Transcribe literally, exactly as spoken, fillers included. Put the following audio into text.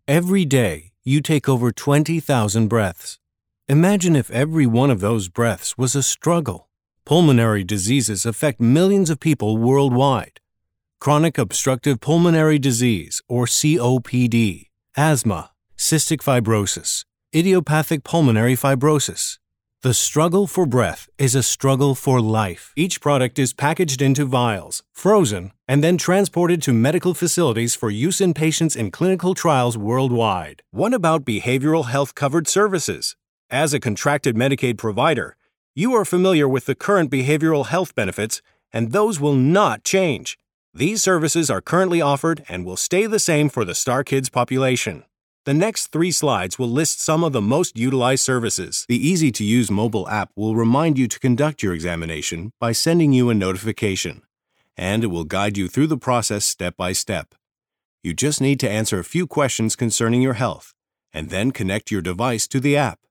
Every day, you take over twenty thousand breaths. Imagine if every one of those breaths was a struggle. Pulmonary diseases affect millions of people worldwide. Chronic obstructive pulmonary disease, or C O P D, asthma, cystic fibrosis, idiopathic pulmonary fibrosis. The struggle for breath is a struggle for life. Each product is packaged into vials, frozen, and then transported to medical facilities for use in patients in clinical trials worldwide. What about behavioral health covered services? As a contracted Medicaid provider, you are familiar with the current behavioral health benefits, and those will not change. These services are currently offered and will stay the same for the STAR Kids population. The next three slides will list some of the most utilized services. The easy-to-use mobile app will remind you to conduct your examination by sending you a notification, and it will guide you through the process step by step. You just need to answer a few questions concerning your health, and then connect your device to the app.